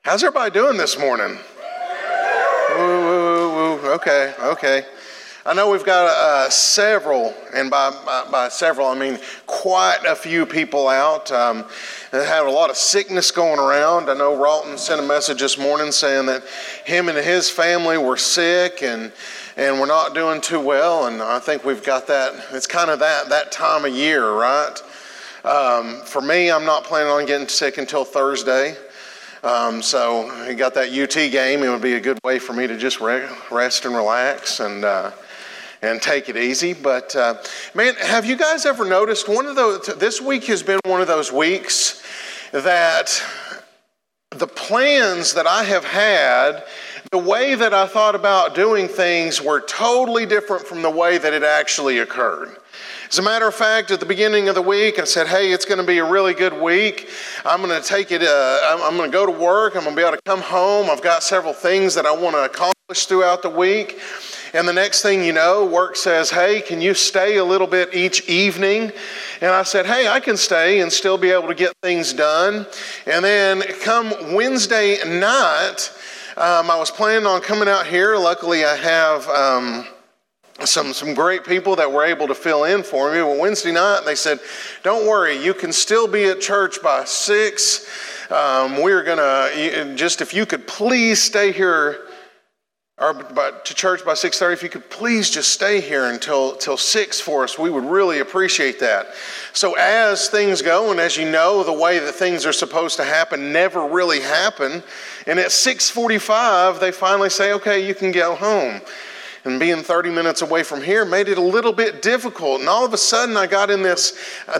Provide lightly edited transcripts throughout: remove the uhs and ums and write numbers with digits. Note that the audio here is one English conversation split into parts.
How's everybody doing this morning? Woo, woo, woo, woo. Okay. I know we've got several, and by several I mean quite a few people out that have a lot of sickness going around. I know Ralton sent a message this morning saying that him and his family were sick and we're not doing too well, and I think we've got that. It's kind of that time of year, right? For me, I'm not planning on getting sick until Thursday. So you got that UT game. It would be a good way for me to just rest and relax and take it easy. But man, have you guys ever noticed this week has been one of those weeks that the plans that I have had, the way that I thought about doing things were totally different from the way that it actually occurred. As a matter of fact, at the beginning of the week, I said, hey, it's going to be a really good week. I'm going to take it, I'm going to go to work. I'm going to be able to come home. I've got several things that I want to accomplish throughout the week. And the next thing you know, work says, hey, can you stay a little bit each evening? And I said, hey, I can stay and still be able to get things done. And then come Wednesday night, I was planning on coming out here. Luckily, I have some great people that were able to fill in for me. Well, Wednesday night, they said, don't worry, you can still be at church by 6. We're going to, just if you could please stay here, to church by 6:30, if you could please just stay here until 6 for us, we would really appreciate that. So as things go, and as you know, the way that things are supposed to happen never really happen. And at 6:45, they finally say, okay, you can go home. And being 30 minutes away from here made it a little bit difficult. And all of a sudden I got in this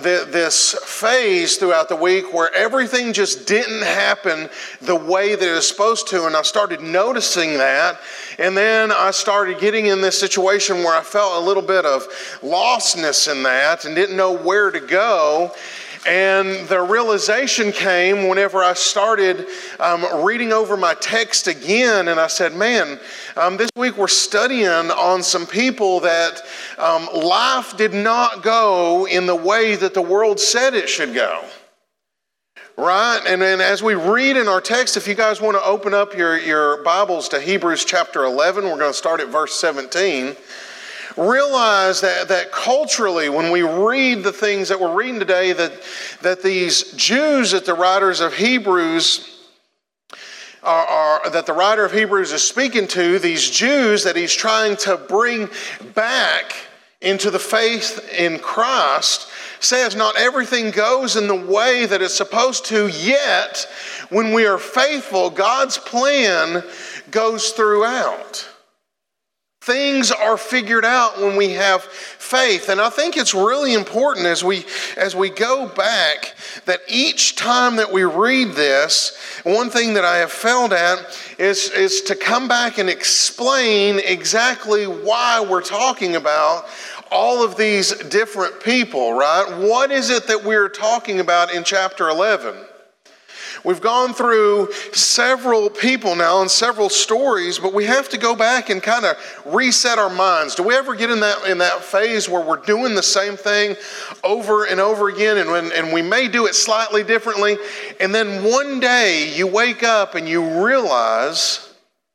phase throughout the week where everything just didn't happen the way that it was supposed to. And I started noticing that. And then I started getting in this situation where I felt a little bit of lostness in that and didn't know where to go. And the realization came whenever I started reading over my text again, and I said, man, this week we're studying on some people that life did not go in the way that the world said it should go. Right? And then as we read in our text, if you guys want to open up your Bibles to Hebrews chapter 11, we're going to start at verse 17. Realize that culturally, when we read the things that we're reading today, that these Jews that the writers of Hebrews that the writer of Hebrews is speaking to, these Jews that he's trying to bring back into the faith in Christ, says not everything goes in the way that it's supposed to, yet when we are faithful, God's plan goes throughout. Things are figured out when we have faith. And I think it's really important as we go back that each time that we read this, one thing that I have failed at is to come back and explain exactly why we're talking about all of these different people, right? What is it that we're talking about in chapter 11? We've gone through several people now and several stories, but we have to go back and kind of reset our minds. Do we ever get in that phase where we're doing the same thing over and over again, and we may do it slightly differently, and then one day you wake up and you realize,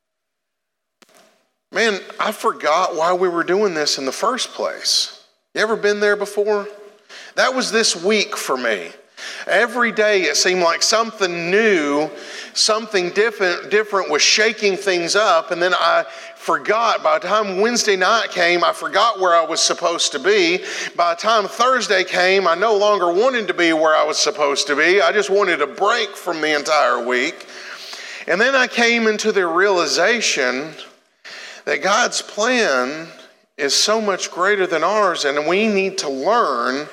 man, I forgot why we were doing this in the first place. You ever been there before? That was this week for me. Every day it seemed like something new, something different was shaking things up, and then I forgot. By the time Wednesday night came, I forgot where I was supposed to be. By the time Thursday came, I no longer wanted to be where I was supposed to be. I just wanted a break from the entire week. And then I came into the realization that God's plan is so much greater than ours, and we need to learn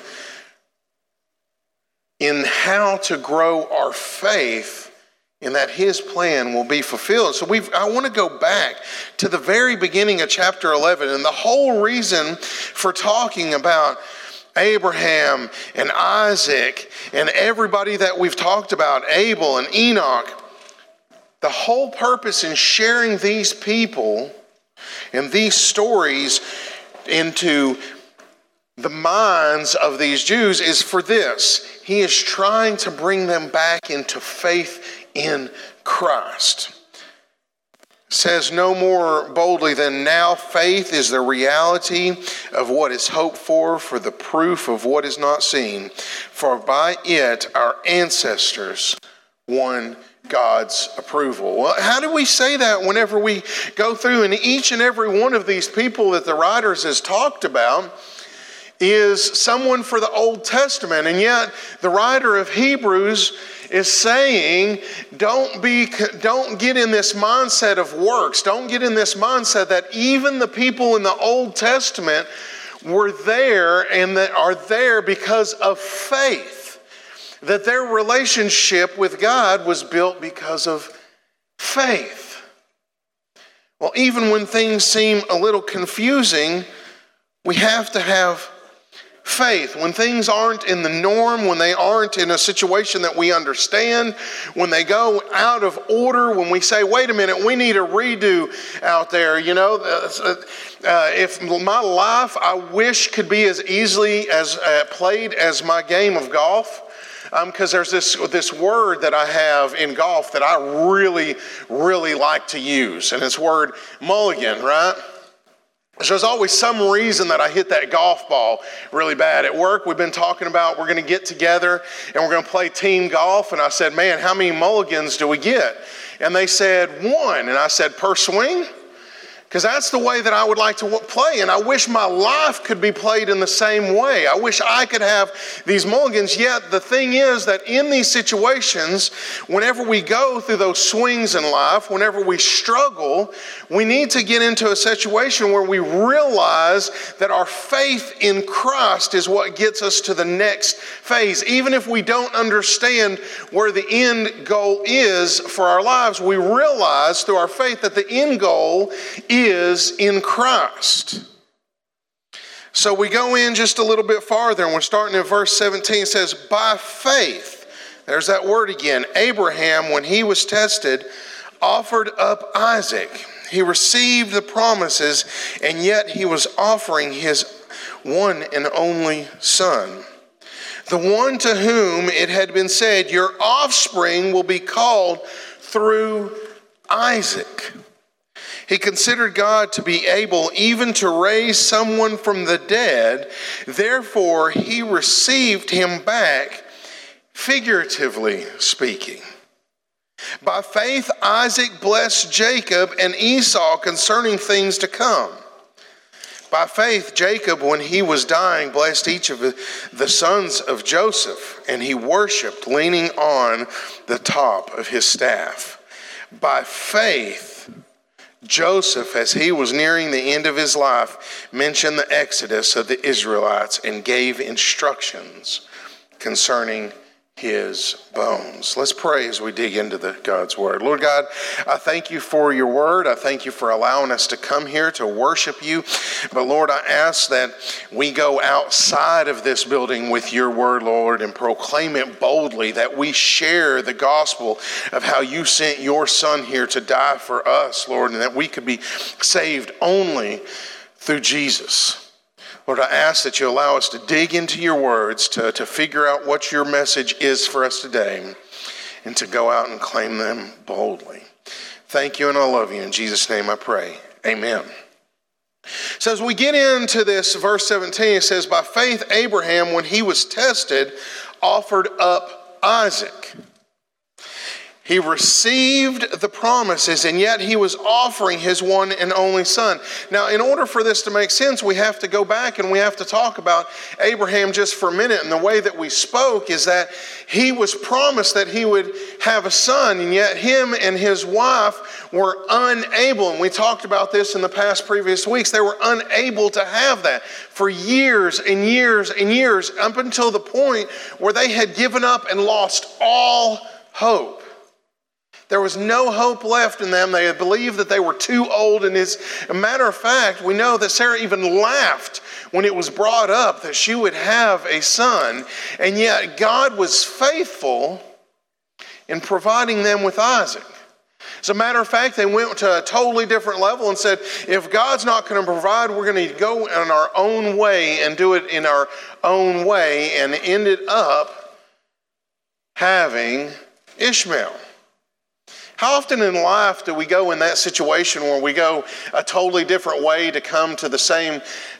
in how to grow our faith in that His plan will be fulfilled. So I want to go back to the very beginning of chapter 11. And the whole reason for talking about Abraham and Isaac and everybody that we've talked about, Abel and Enoch, the whole purpose in sharing these people and these stories into the minds of these Jews is for this. He is trying to bring them back into faith in Christ. It says no more boldly than now, faith is the reality of what is hoped for the proof of what is not seen. For by it our ancestors won God's approval. Well, how do we say that whenever we go through? And each and every one of these people that the writers has talked about is someone for the Old Testament. And yet the writer of Hebrews is saying, don't get in this mindset of works. Don't get in this mindset that even the people in the Old Testament were there and that are there because of faith. That their relationship with God was built because of faith. Well, even when things seem a little confusing, we have to have faith. When things aren't in the norm, when they aren't in a situation that we understand, when they go out of order, when we say, wait a minute, we need a redo out there. You know, if my life, I wish, could be as easily as played as my game of golf. Because there's this word that I have in golf that I really, really like to use. And it's word mulligan, right? So there's always some reason that I hit that golf ball really bad. At work, we've been talking about we're going to get together and we're going to play team golf. And I said, man, how many mulligans do we get? And they said, 1. And I said, per swing? Because that's the way that I would like to play. And I wish my life could be played in the same way. I wish I could have these mulligans. Yet the thing is that in these situations, whenever we go through those swings in life, whenever we struggle, we need to get into a situation where we realize that our faith in Christ is what gets us to the next phase. Even if we don't understand where the end goal is for our lives, we realize through our faith that the end goal is in Christ. So we go in just a little bit farther, and we're starting in verse 17. It says, by faith, there's that word again, Abraham, when he was tested, offered up Isaac. He received the promises, and yet he was offering his one and only son. The one to whom it had been said, your offspring will be called through Isaac. He considered God to be able even to raise someone from the dead. Therefore, he received him back, figuratively speaking. By faith, Isaac blessed Jacob and Esau concerning things to come. By faith, Jacob, when he was dying, blessed each of the sons of Joseph, and he worshipped, leaning on the top of his staff. By faith, Joseph, as he was nearing the end of his life, mentioned the exodus of the Israelites and gave instructions concerning his bones. Let's pray as we dig into God's word. Lord God, I thank you for your word. I thank you for allowing us to come here to worship you. But Lord, I ask that we go outside of this building with your word, Lord, and proclaim it boldly, that we share the gospel of how you sent your son here to die for us, Lord, and that we could be saved only through Jesus. Lord, I ask that you allow us to dig into your words, to figure out what your message is for us today, and to go out and claim them boldly. Thank you, and I love you. In Jesus' name I pray. Amen. So as we get into this, verse 17, it says, by faith Abraham, when he was tested, offered up Isaac. He received the promises, and yet he was offering his one and only son. Now, in order for this to make sense, we have to go back and we have to talk about Abraham just for a minute. And the way that we spoke is that he was promised that he would have a son, and yet him and his wife were unable. And we talked about this in the past previous weeks. They were unable to have that for years and years and years, up until the point where they had given up and lost all hope. There was no hope left in them. They had believed that they were too old. And as a matter of fact, we know that Sarah even laughed when it was brought up that she would have a son. And yet God was faithful in providing them with Isaac. As a matter of fact, they went to a totally different level and said, if God's not going to provide, we're going to go in our own way and do it in our own way, and ended up having Ishmael. How often in life do we go in that situation where we go a totally different way to come to the same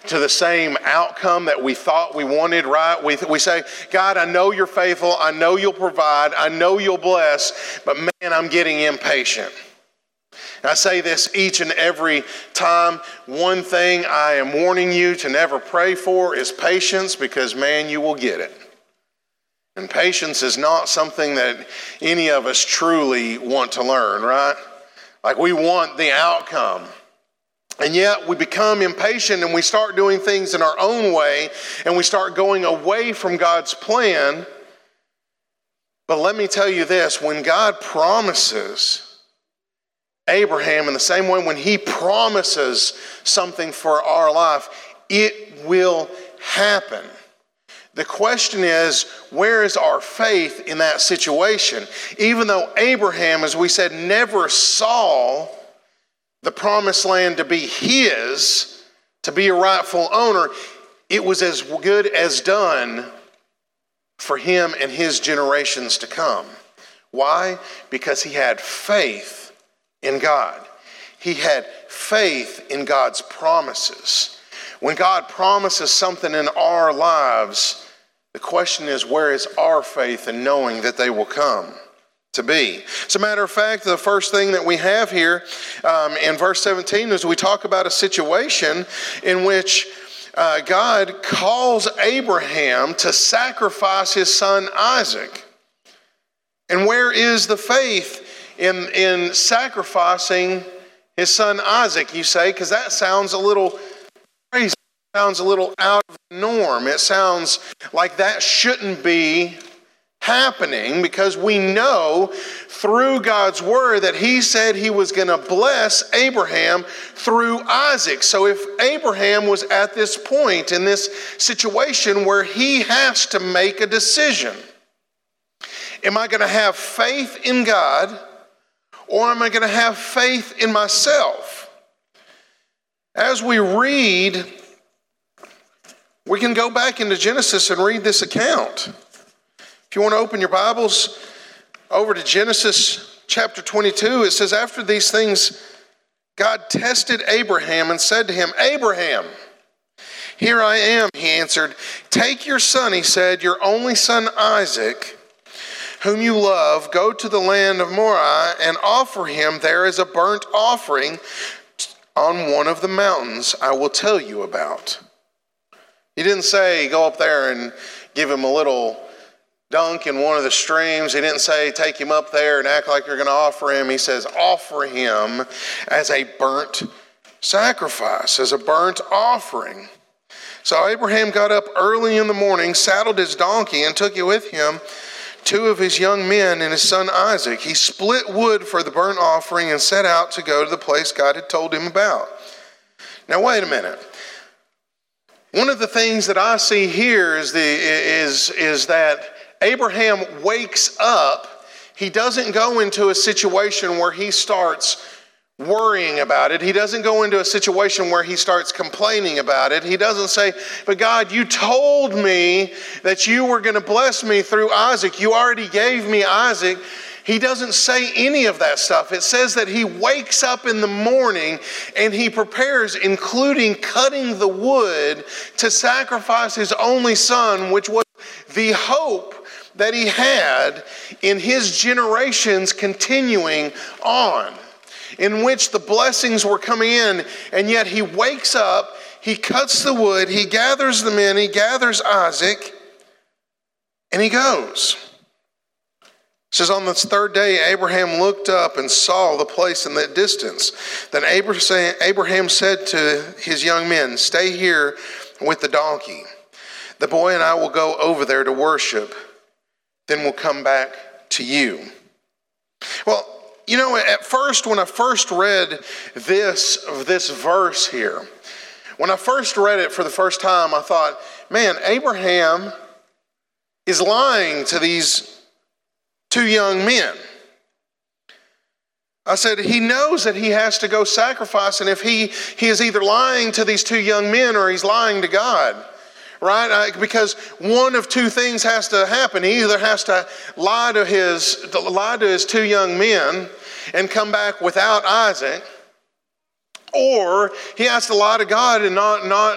outcome that we thought we wanted, right? We say, God, I know you're faithful. I know you'll provide. I know you'll bless. But man, I'm getting impatient. And I say this each and every time. One thing I am warning you to never pray for is patience, because man, you will get it. And patience is not something that any of us truly want to learn, right? Like, we want the outcome. And yet we become impatient and we start doing things in our own way and we start going away from God's plan. But let me tell you this, when God promises Abraham in the same way, when he promises something for our life, it will happen. The question is, where is our faith in that situation? Even though Abraham, as we said, never saw the promised land to be his, to be a rightful owner, it was as good as done for him and his generations to come. Why? Because he had faith in God. He had faith in God's promises. When God promises something in our lives, the question is, where is our faith in knowing that they will come to be? As a matter of fact, the first thing that we have here in verse 17 is we talk about a situation in which God calls Abraham to sacrifice his son Isaac. And where is the faith in sacrificing his son Isaac, you say? Because that sounds a little crazy. It sounds a little out of the norm. It sounds like that shouldn't be happening, because we know through God's word that he said he was going to bless Abraham through Isaac. So if Abraham was at this point in this situation where he has to make a decision, am I going to have faith in God, or am I going to have faith in myself? As we read, we can go back into Genesis and read this account. If you want to open your Bibles over to Genesis chapter 22, it says, after these things, God tested Abraham and said to him, Abraham, here I am, he answered. Take your son, he said, your only son Isaac, whom you love, go to the land of Moriah and offer him there as a burnt offering on one of the mountains I will tell you about. He didn't say go up there and give him a little dunk in one of the streams. He didn't say take him up there and act like you're going to offer him. He says offer him as a burnt sacrifice, as a burnt offering. So Abraham got up early in the morning, saddled his donkey, and took it with him, 2 of his young men and his son Isaac. He split wood for the burnt offering and set out to go to the place God had told him about. Now wait a minute. One of the things that I see here is that Abraham wakes up. He doesn't go into a situation where he starts worrying about it. He doesn't go into a situation where he starts complaining about it. He doesn't say, but God, you told me that you were going to bless me through Isaac. You already gave me Isaac. He doesn't say any of that stuff. It says that he wakes up in the morning and he prepares, including cutting the wood, to sacrifice his only son, which was the hope that he had in his generations continuing on, in which the blessings were coming in. And yet he wakes up, he cuts the wood, he gathers the men, he gathers Isaac, and he goes. It says, on this third day, Abraham looked up and saw the place in the distance. Then Abraham said to his young men, stay here with the donkey. The boy and I will go over there to worship. Then we'll come back to you. Well, you know, at first, when I first read this verse here, when I first read it for the first time, I thought, man, Abraham is lying to these 2 young men. I said, he knows that he has to go sacrifice, and if he is either lying to these 2 young men or he's lying to God, right? Because one of 2 things has to happen. He either has to lie to his 2 young men, and come back without Isaac, or he has to lie to God and not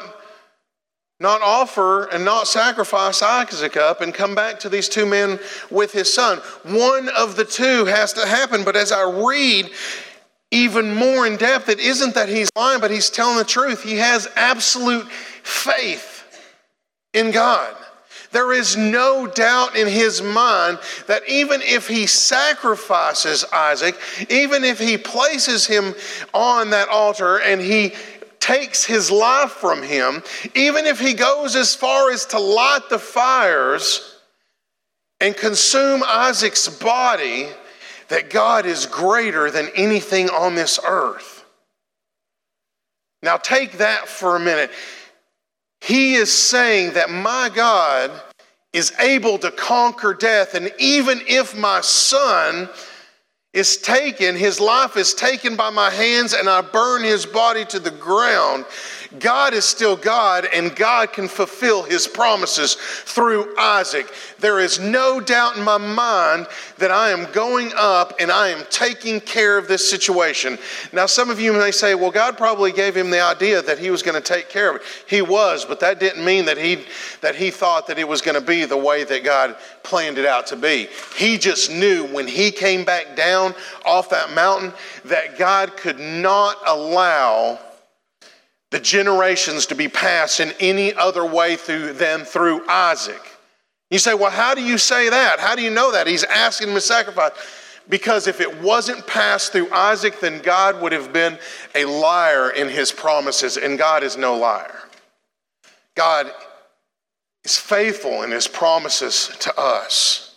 offer and not sacrifice Isaac up and come back to these two men with his son. One of the two has to happen. But as I read even more in depth, it isn't that he's lying, but he's telling the truth. He has absolute faith in God. There is no doubt in his mind that even if he sacrifices Isaac, even if he places him on that altar and he takes his life from him, even if he goes as far as to light the fires and consume Isaac's body, that God is greater than anything on this earth. Now take that for a minute. He is saying that my God is able to conquer death, and even if my son is taken, his life is taken by my hands, and I burn his body to the ground, God is still God, and God can fulfill his promises through Isaac. There is no doubt in my mind that I am going up and I am taking care of this situation. Now, some of you may say, well, God probably gave him the idea that he was going to take care of it. He was, but that didn't mean that he thought that it was going to be the way that God planned it out to be. He just knew when he came back down off that mountain that God could not allow the generations to be passed in any other way than through Isaac. You say, well, how do you say that? How do you know that? He's asking him to sacrifice. Because if it wasn't passed through Isaac, then God would have been a liar in his promises, and God is no liar. God is faithful in his promises to us.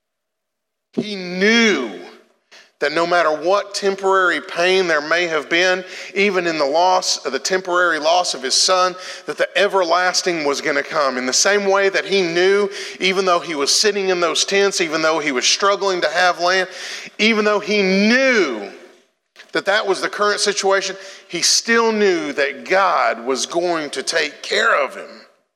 He knew that no matter what temporary pain there may have been, even in the temporary loss of his son, that the everlasting was going to come. In the same way that he knew, even though he was sitting in those tents, even though he was struggling to have land, even though he knew that that was the current situation, he still knew that God was going to take care of him.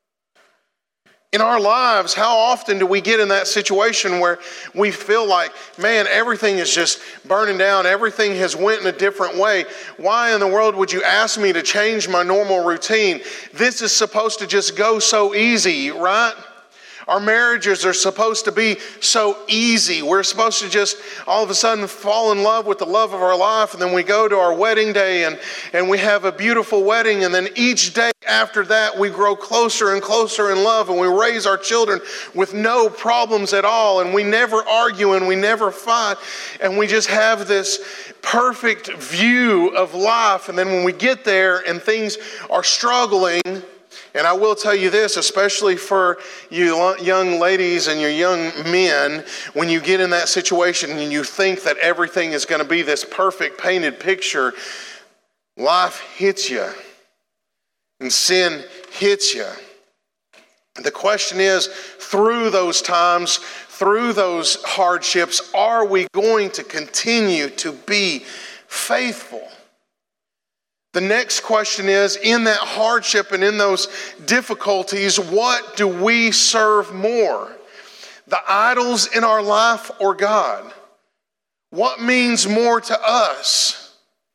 In our lives, how often do we get in that situation where we feel like, man, everything is just burning down. Everything has went in a different way. Why in the world would you ask me to change my normal routine? This is supposed to just go so easy, right? Our marriages are supposed to be so easy. We're supposed to just all of a sudden fall in love with the love of our life, and then we go to our wedding day and we have a beautiful wedding, and then each day after that we grow closer and closer in love, and we raise our children with no problems at all, and we never argue and we never fight, and we just have this perfect view of life. And then when we get there and things are struggling, and I will tell you this, especially for you young ladies and your young men, when you get in that situation and you think that everything is going to be this perfect painted picture, life hits you and sin hits you. The question is, through those times, through those hardships, are we going to continue to be faithful? The next question is, in that hardship and in those difficulties, what do we serve more? The idols in our life or God? What means more to us?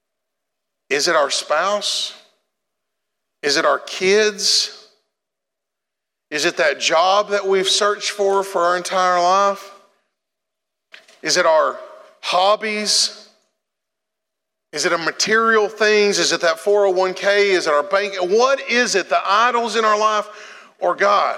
Is it our spouse? Is it our kids? Is it that job that we've searched for our entire life? Is it our hobbies? Is it a material things? Is it that 401k? Is it our bank? What is it? The idols in our life or God?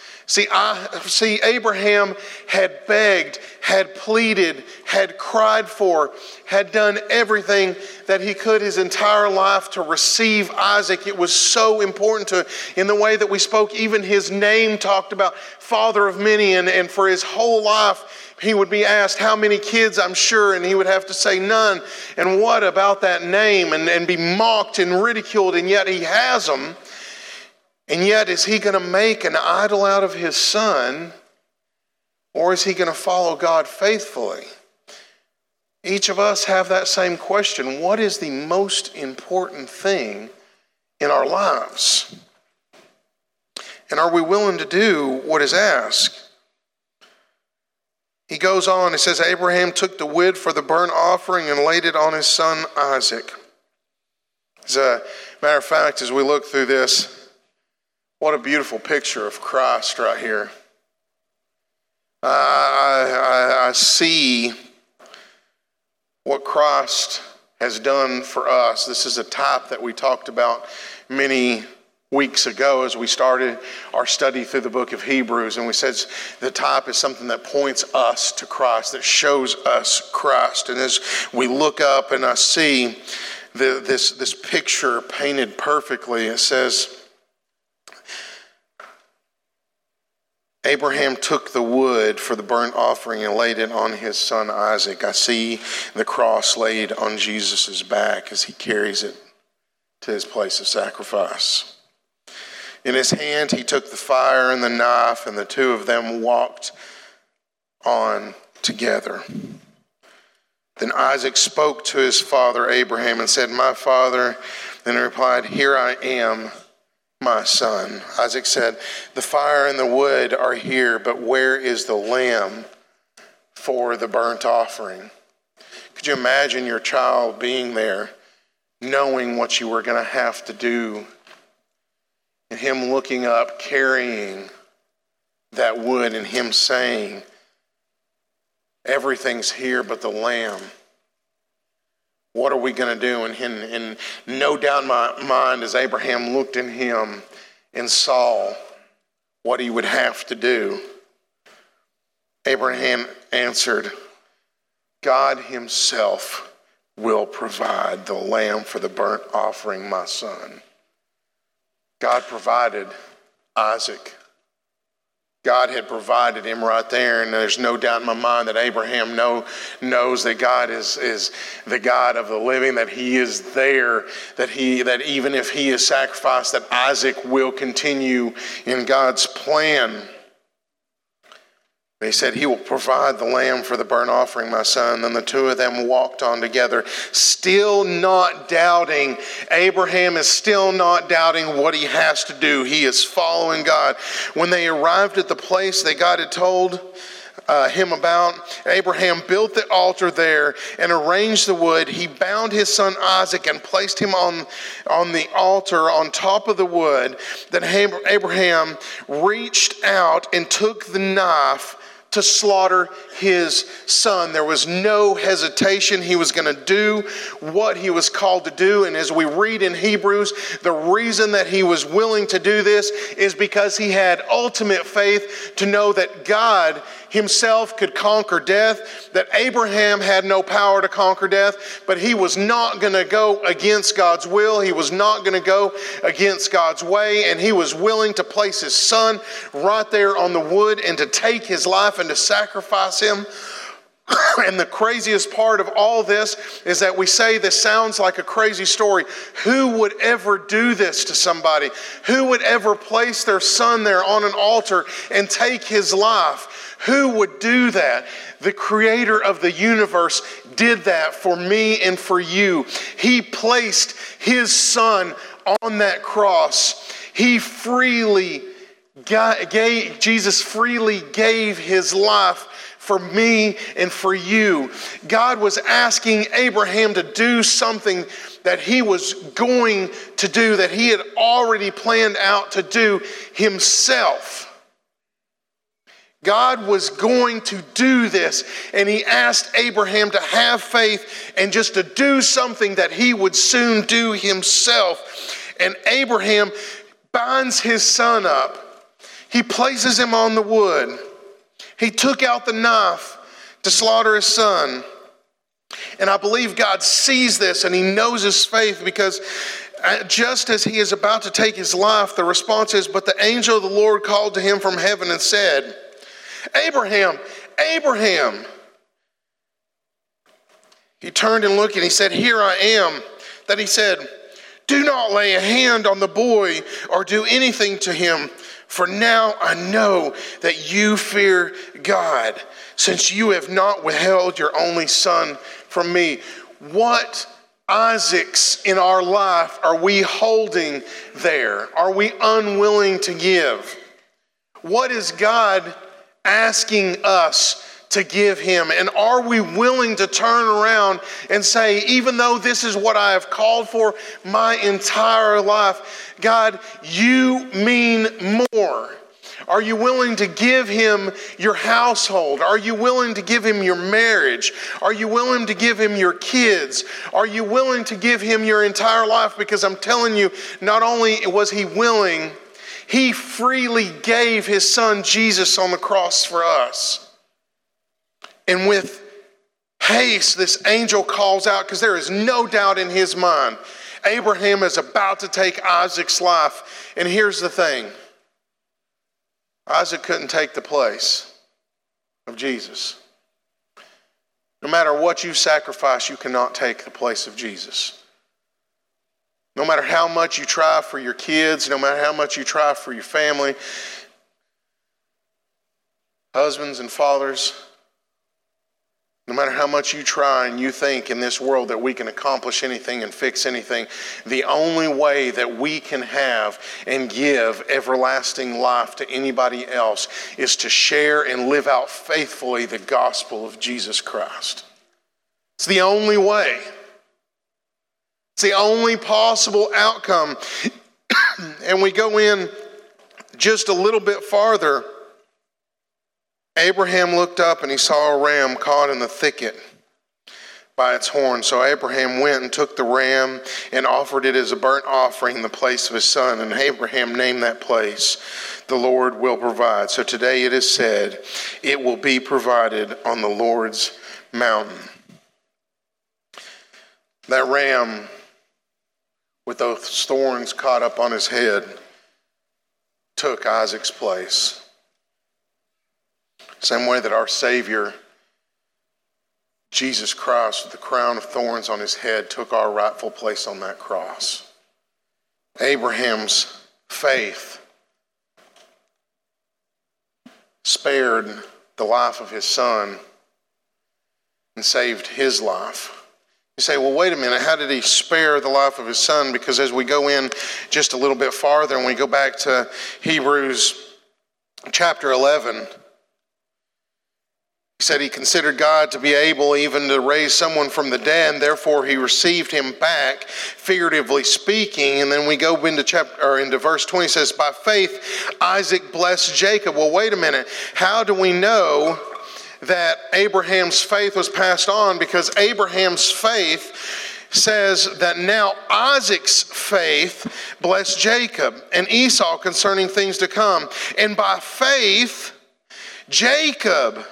See, Abraham had begged, had pleaded, had cried for, had done everything that he could his entire life to receive Isaac. It was so important to, in the way that we spoke, even his name talked about father of many, and for his whole life, he would be asked, how many kids? I'm sure, and he would have to say none. And what about that name? And be mocked and ridiculed, and yet he has them. And yet, is he going to make an idol out of his son, or is he going to follow God faithfully? Each of us have that same question. What is the most important thing in our lives? And are we willing to do what is asked? he goes on, it says, Abraham took the wood for the burnt offering and laid it on his son Isaac. As a matter of fact, as we look through this, what a beautiful picture of Christ right here. I see what Christ has done for us. This is a type that we talked about many weeks ago as we started our study through the book of Hebrews, and we said the type is something that points us to Christ, that shows us Christ. And as we look up and I see this picture painted perfectly, it says, Abraham took the wood for the burnt offering and laid it on his son Isaac. I see the cross laid on Jesus' back as he carries it to his place of sacrifice. In his hand he took the fire and the knife, and the two of them walked on together. Then Isaac spoke to his father Abraham and said, "My father." Then he replied, "Here I am, my son." Isaac said, "The fire and the wood are here, but where is the lamb for the burnt offering?" Could you imagine your child being there, knowing what you were going to have to do, and him looking up, carrying that wood, and him saying, "Everything's here but the lamb. What are we going to do?" And no doubt in my mind, as Abraham looked in him and saw what he would have to do, Abraham answered, "God himself will provide the lamb for the burnt offering, my son." God provided Isaac. God had provided him right there, and there's no doubt in my mind that Abraham knows that God is the God of the living, that he is there, that even if he is sacrificed, that Isaac will continue in God's plan. He said, "He will provide the lamb for the burnt offering, my son." Then the two of them walked on together, still not doubting. Abraham is still not doubting what he has to do. He is following God. When they arrived at the place that God had told him about, Abraham built the altar there and arranged the wood. He bound his son Isaac and placed him on the altar on top of the wood. Then Abraham reached out and took the knife to slaughter his son. There was no hesitation. He was going to do what he was called to do. And as we read in Hebrews, the reason that he was willing to do this is because he had ultimate faith to know that God himself could conquer death, that Abraham had no power to conquer death, but he was not going to go against God's will. He was not going to go against God's way, and he was willing to place his son right there on the wood and to take his life and to sacrifice him. And the craziest part of all this is that we say this sounds like a crazy story. Who would ever do this to somebody? Who would ever place their son there on an altar and take his life? Who would do that? The creator of the universe did that for me and for you. He placed his son on that cross. Jesus freely gave his life for me and for you. God was asking Abraham to do something that he was going to do, that he had already planned out to do himself. God was going to do this, and he asked Abraham to have faith and just to do something that he would soon do himself. And Abraham binds his son up. He places him on the wood. He took out the knife to slaughter his son. And I believe God sees this and he knows his faith, because just as he is about to take his life, the response is, "But the angel of the Lord called to him from heaven and said, 'Abraham, Abraham.' He turned and looked and he said, 'Here I am.' Then he said, 'Do not lay a hand on the boy or do anything to him. For now I know that you fear God, since you have not withheld your only son from me.'" What Isaacs in our life are we holding there? Are we unwilling to give? What is God asking us to give him? And are we willing to turn around and say, even though this is what I have called for my entire life, God, you mean more? Are you willing to give him your household? Are you willing to give him your marriage? Are you willing to give him your kids? Are you willing to give him your entire life? Because I'm telling you, not only was he willing, he freely gave his son Jesus on the cross for us. And with haste, this angel calls out, because there is no doubt in his mind, Abraham is about to take Isaac's life. And here's the thing. Isaac couldn't take the place of Jesus. No matter what you sacrifice, you cannot take the place of Jesus. No matter how much you try for your kids, no matter how much you try for your family, husbands and fathers, no matter how much you try and you think in this world that we can accomplish anything and fix anything, the only way that we can have and give everlasting life to anybody else is to share and live out faithfully the gospel of Jesus Christ. It's the only way. It's the only possible outcome. And we go in just a little bit farther. Abraham looked up and he saw a ram caught in the thicket by its horn. So Abraham went and took the ram and offered it as a burnt offering in the place of his son. And Abraham named that place, "The Lord will provide." So today it is said, it will be provided on the Lord's mountain. That ram with those thorns caught up on his head took Isaac's place. Same way that our Savior, Jesus Christ, with the crown of thorns on his head, took our rightful place on that cross. Abraham's faith spared the life of his son and saved his life. You say, well, wait a minute, how did he spare the life of his son? Because as we go in just a little bit farther and we go back to Hebrews chapter 11, he said he considered God to be able even to raise someone from the dead, and therefore he received him back, figuratively speaking. And then we go into verse 20, it says, by faith Isaac blessed Jacob. Well, wait a minute. How do we know that Abraham's faith was passed on? Because Abraham's faith says that now Isaac's faith blessed Jacob and Esau concerning things to come. And by faith, Jacob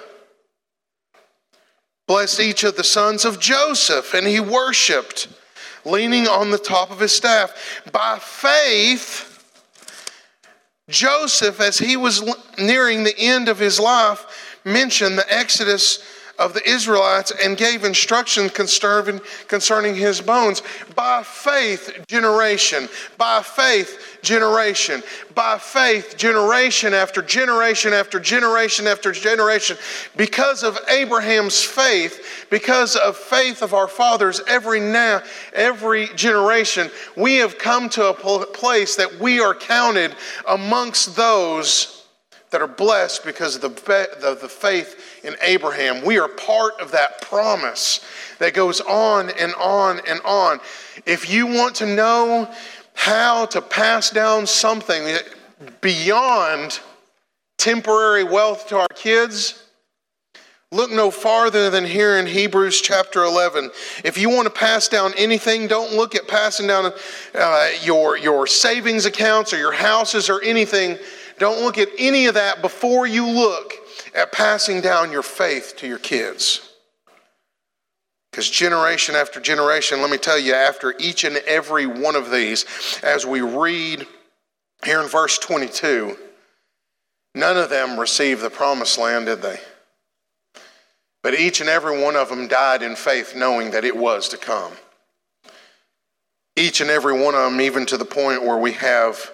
blessed each of the sons of Joseph, and he worshiped, leaning on the top of his staff. By faith, Joseph, as he was nearing the end of his life, mentioned the exodus of the Israelites and gave instructions concerning his bones. By faith, generation. By faith, generation. By faith, generation after generation after generation after generation. Because of Abraham's faith, because of faith of our fathers, every generation, we have come to a place that we are counted amongst those that are blessed because of the faith in Abraham. We are part of that promise that goes on and on and on. If you want to know how to pass down something beyond temporary wealth to our kids, look no farther than here in Hebrews chapter 11. If you want to pass down anything, don't look at passing down your savings accounts or your houses or anything. Don't look at any of that before you look at passing down your faith to your kids. Because generation after generation, let me tell you, after each and every one of these, as we read here in verse 22, none of them received the promised land, did they? But each and every one of them died in faith, knowing that it was to come. Each and every one of them, even to the point where we have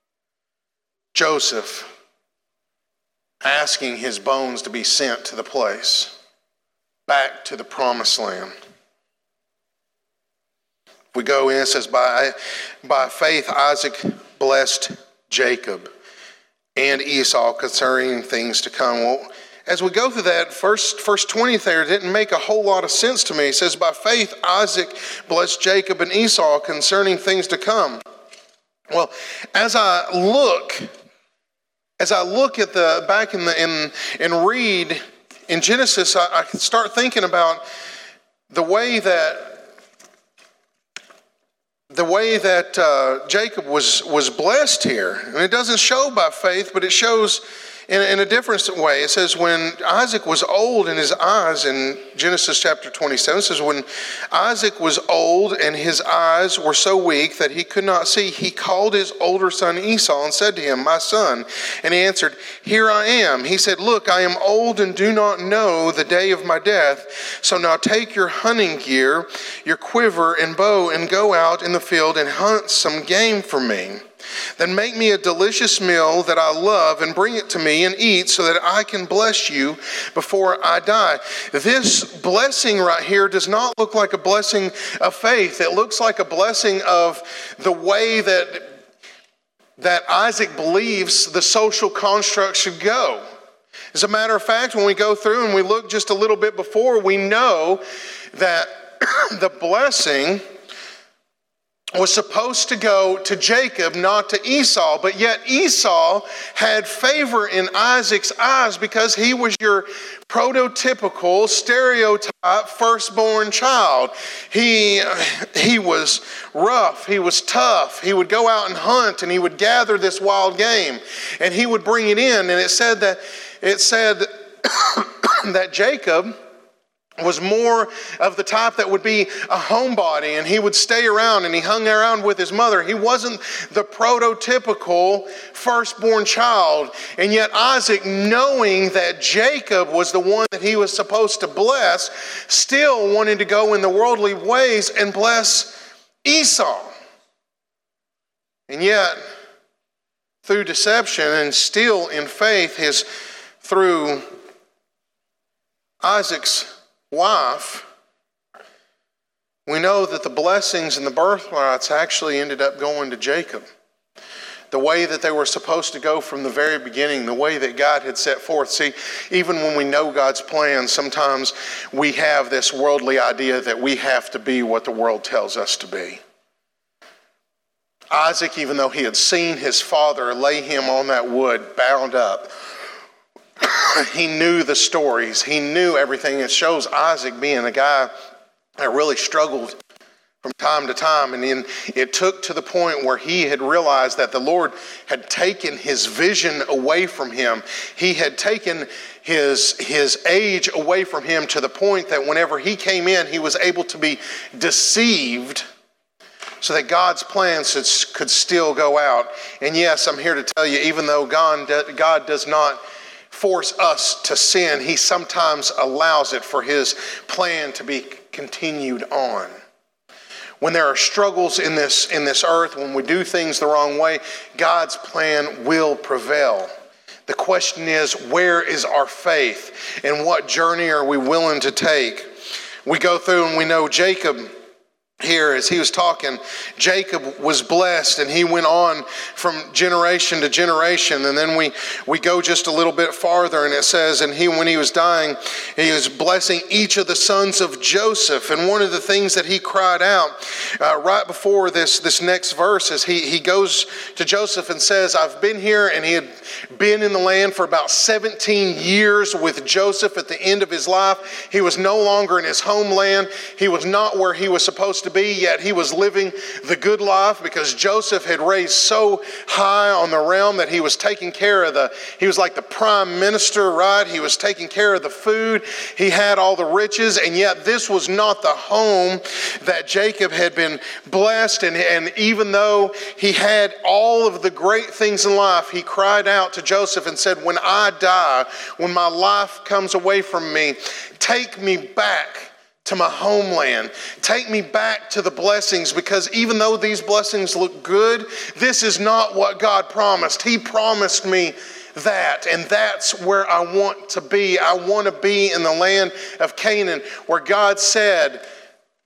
Joseph asking his bones to be sent to the place, back to the promised land. We go in, it says, by faith Isaac blessed Jacob and Esau concerning things to come. Well, as we go through that, verse 20 there didn't make a whole lot of sense to me. It says, by faith Isaac blessed Jacob and Esau concerning things to come. Well, as I look at the back and read in Genesis, I can start thinking about the way that Jacob was blessed here. And it doesn't show by faith, but it shows in a different way. It says when Isaac was old in his eyes, in Genesis chapter 27, it says when Isaac was old and his eyes were so weak that he could not see, he called his older son Esau and said to him, my son. And he answered, here I am. He said, look, I am old and do not know the day of my death. So now take your hunting gear, your quiver and bow, and go out in the field and hunt some game for me. Then make me a delicious meal that I love and bring it to me and eat so that I can bless you before I die. This blessing right here does not look like a blessing of faith. It looks like a blessing of the way that Isaac believes the social construct should go. As a matter of fact, when we go through and we look just a little bit before, we know that the blessing was supposed to go to Jacob, not to Esau. But yet Esau had favor in Isaac's eyes because he was your prototypical, stereotype firstborn child. He was rough. He was tough. He would go out and hunt, and he would gather this wild game, and he would bring it in. And it said that Jacob was more of the type that would be a homebody, and he would stay around and he hung around with his mother. He wasn't the prototypical firstborn child. And yet Isaac, knowing that Jacob was the one that he was supposed to bless, still wanted to go in the worldly ways and bless Esau. And yet, through deception and still in faith, through Isaac's wife, we know that the blessings and the birthrights actually ended up going to Jacob. The way that they were supposed to go from the very beginning, the way that God had set forth. See, even when we know God's plan, sometimes we have this worldly idea that we have to be what the world tells us to be. Isaac, even though he had seen his father lay him on that wood, bound up, he knew the stories. He knew everything. It shows Isaac being a guy that really struggled from time to time. And then it took to the point where he had realized that the Lord had taken his vision away from him. He had taken his age away from him to the point that whenever he came in, he was able to be deceived so that God's plans could still go out. And yes, I'm here to tell you, even though God does not force us to sin, he sometimes allows it for his plan to be continued on. When there are struggles in this earth, when we do things the wrong way, God's plan will prevail. The question is, where is our faith and what journey are we willing to take? We go through and we know Jacob here, as he was talking, Jacob was blessed and he went on from generation to generation. And then we go just a little bit farther and it says, and when he was dying, he was blessing each of the sons of Joseph. And one of the things that he cried out right before this next verse is he goes to Joseph and says, I've been here, and he had been in the land for about 17 years with Joseph at the end of his life. He was no longer in his homeland. He was not where he was supposed to be, yet he was living the good life because Joseph had raised so high on the realm that he was taking care of he was like the prime minister, right? He was taking care of the food. He had all the riches, and yet this was not the home that Jacob had been blessed. And even though he had all of the great things in life, he cried out to Joseph and said, when I die, when my life comes away from me, take me back to my homeland. Take me back to the blessings, because even though these blessings look good, this is not what God promised. He promised me that, and that's where I want to be. I want to be in the land of Canaan, where God said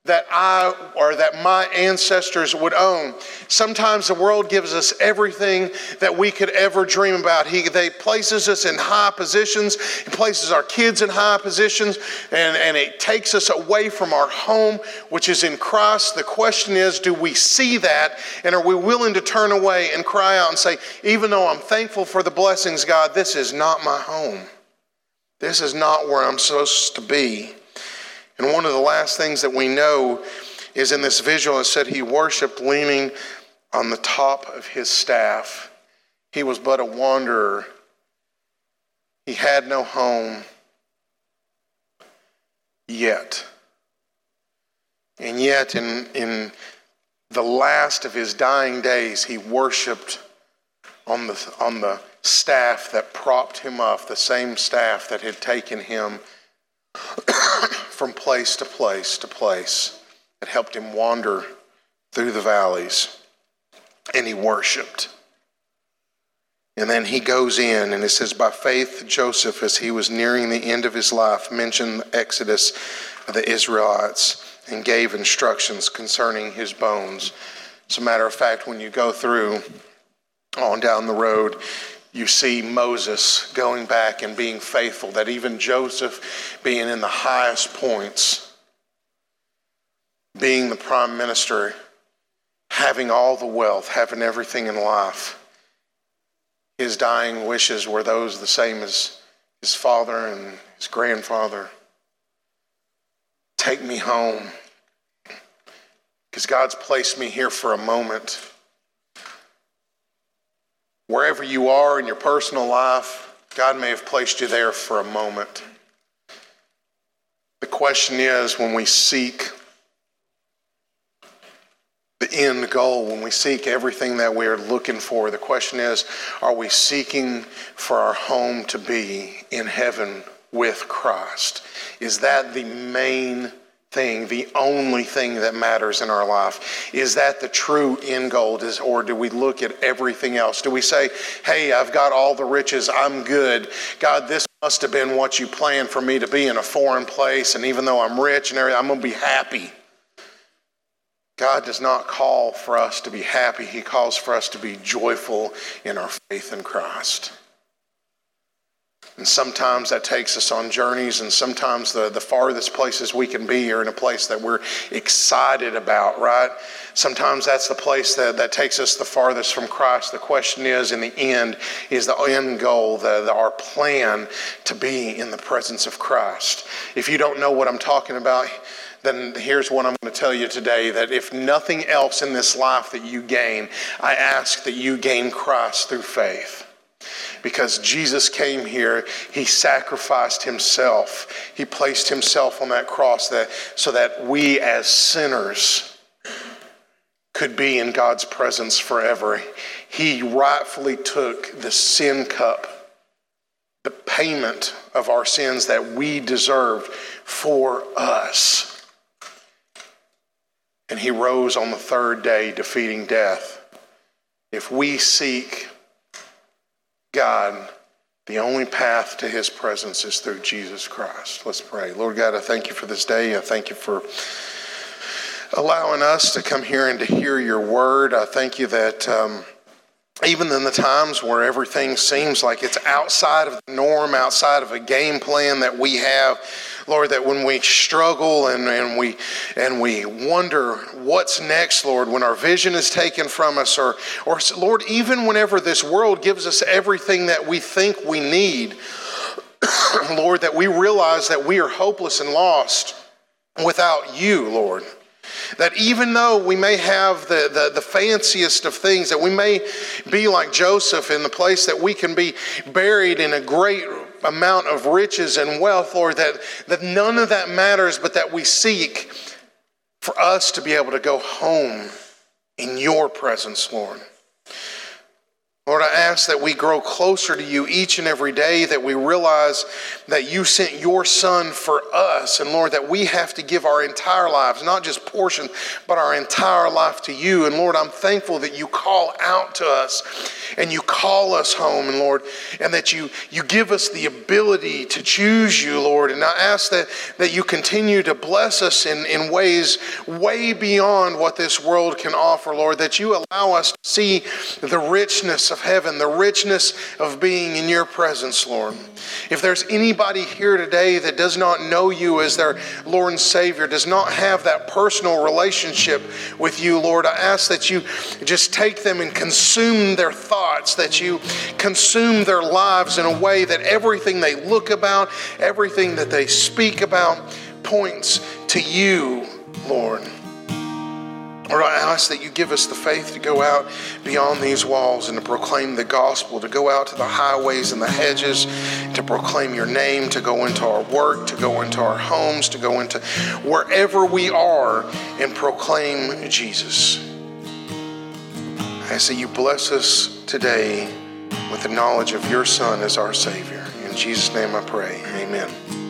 that my ancestors would own. Sometimes the world gives us everything that we could ever dream about. They places us in high positions. It places our kids in high positions, and it takes us away from our home, which is in Christ. The question is, do we see that, and are we willing to turn away and cry out and say, even though I'm thankful for the blessings, God, this is not my home. This is not where I'm supposed to be. And one of the last things that we know is in this visual, it said he worshiped leaning on the top of his staff. He was but a wanderer. He had no home yet. And yet in the last of his dying days, he worshiped on the staff that propped him up, the same staff that had taken him from place to place to place, that helped him wander through the valleys. And he worshiped. And then he goes in, and it says, by faith, Joseph, as he was nearing the end of his life, mentioned the exodus of the Israelites and gave instructions concerning his bones. As a matter of fact, when you go through on down the road, you see Moses going back and being faithful, that even Joseph being in the highest points, being the prime minister, having all the wealth, having everything in life, his dying wishes were those the same as his father and his grandfather. Take me home, because God's placed me here for a moment. Wherever you are in your personal life, God may have placed you there for a moment. The question is, when we seek the end goal, when we seek everything that we are looking for, the question is, are we seeking for our home to be in heaven with Christ? Is that the main thing, the only thing that matters in our life? Is that the true end goal? Or do we look at everything else? Do we say, hey, I've got all the riches, I'm good. God, this must have been what you planned for me to be in a foreign place, and even though I'm rich and everything, I'm going to be happy. God does not call for us to be happy. He calls for us to be joyful in our faith in Christ. And sometimes that takes us on journeys, and sometimes the farthest places we can be are in a place that we're excited about, right? Sometimes that's the place that takes us the farthest from Christ. The question is, in the end, is the end goal, our plan to be in the presence of Christ. If you don't know what I'm talking about, then here's what I'm going to tell you today, that if nothing else in this life that you gain, I ask that you gain Christ through faith. Because Jesus came here, he sacrificed himself. He placed himself on that cross so that we as sinners could be in God's presence forever. He rightfully took the sin cup, the payment of our sins that we deserved for us. And he rose on the third day, defeating death. If we seek God, the only path to his presence is through Jesus Christ. Let's pray. Lord God, I thank you for this day. I thank you for allowing us to come here and to hear your word. I thank you that even in the times where everything seems like it's outside of the norm, outside of a game plan that we have, Lord, that when we struggle and we wonder what's next, Lord, when our vision is taken from us, or Lord, even whenever this world gives us everything that we think we need, Lord, that we realize that we are hopeless and lost without you, Lord. That even though we may have the fanciest of things, that we may be like Joseph in the place that we can be buried in a great amount of riches and wealth, Lord, that none of that matters, but that we seek for us to be able to go home in your presence, Lord. Lord, I ask that we grow closer to you each and every day, that we realize that you sent your Son for us. And Lord, that we have to give our entire lives, not just portion, but our entire life to you. And Lord, I'm thankful that you call out to us and you call us home, and Lord, and that you give us the ability to choose you, Lord. And I ask that you continue to bless us in ways way beyond what this world can offer, Lord, that you allow us to see the richness of heaven, the richness of being in your presence, Lord. If there's anybody here today that does not know you as their Lord and Savior, does not have that personal relationship with you, Lord, I ask that you just take them and consume their thoughts, that you consume their lives in a way that everything they look about, everything that they speak about points to you, Lord. Lord, I ask that you give us the faith to go out beyond these walls and to proclaim the gospel, to go out to the highways and the hedges, to proclaim your name, to go into our work, to go into our homes, to go into wherever we are and proclaim Jesus. I ask that you bless us today with the knowledge of your Son as our Savior. In Jesus' name I pray. Amen.